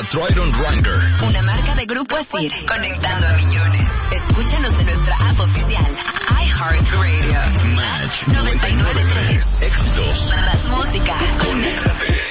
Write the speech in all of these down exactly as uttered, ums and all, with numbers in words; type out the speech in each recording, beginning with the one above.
Triton Ranker. Una marca de Grupo Asir. Conectando a millones. Escúchanos en nuestra app oficial. iHeartRadio. Match noventa y nueve punto tres. Éxitos. Más música. Conéctate.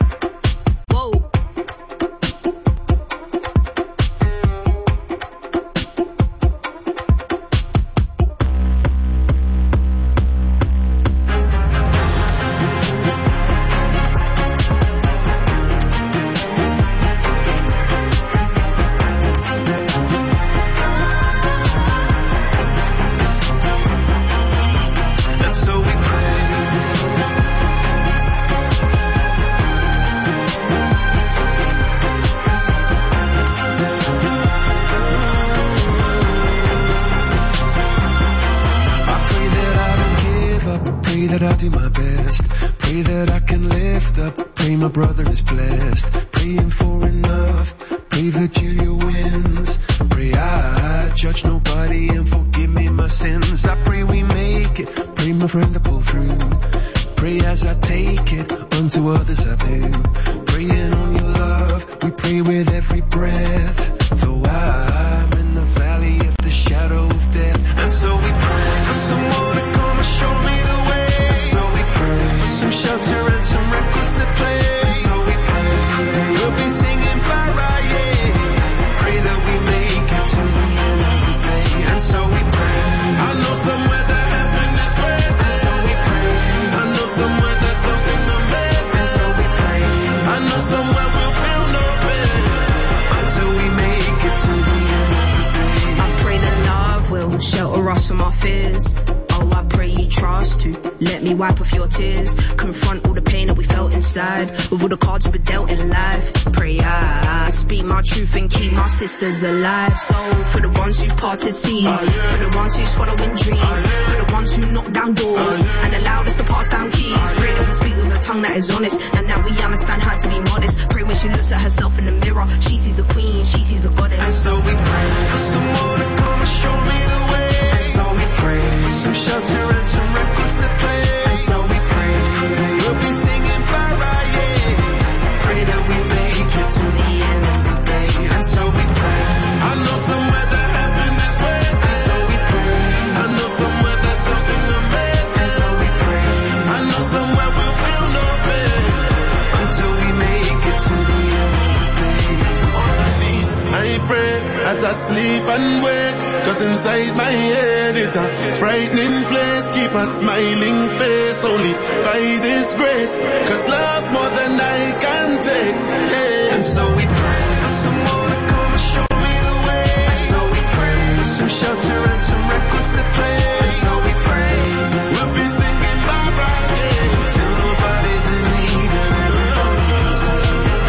Sisters alive, so for the ones who parted seas, uh, yeah. For the ones who swallowing dreams, uh, yeah. For the ones who knock down doors, uh, yeah. And allowed us to pass down keys. uh, Pray that we speak with a tongue that is honest, and that we understand how to be modest. Pray when she looks at herself in the mirror, she sees a queen, she sees a goddess. And so we pray for someone to come and show me the way. And so we pray for some shelter and some records to play. And so we pray we'll be singing para, yeah. Pray that we make it to the end of the day. And so we pray. I know somewhere that happiness waits. And so we pray. I know somewhere there's something amazing. And so we pray. I know somewhere we'll feel no pain until we make it to the end of the day. Honestly, I pray as I sleep and wake, cause inside my head is a frightening place. Keep a smiling face only by this grace, cause love's more than I can take, yeah. And so we pray for someone to come and show me the way. And so we pray for some shelter and some records to play. And so we pray we'll be singing Barbara, yeah, till nobody's in need and everybody's in need.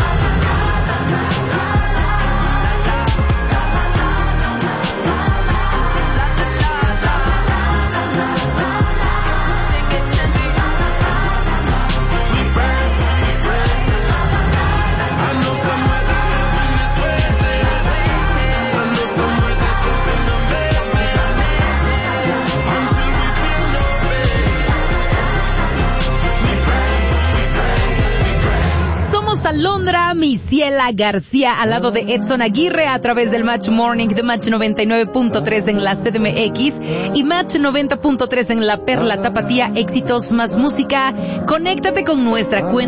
Alondra Misiela García al lado de Edson Aguirre a través del Match Morning de Match noventa y nueve punto tres en la C D M X y Match noventa punto tres en la Perla Tapatía. Éxitos más música. Conéctate con nuestra cuenta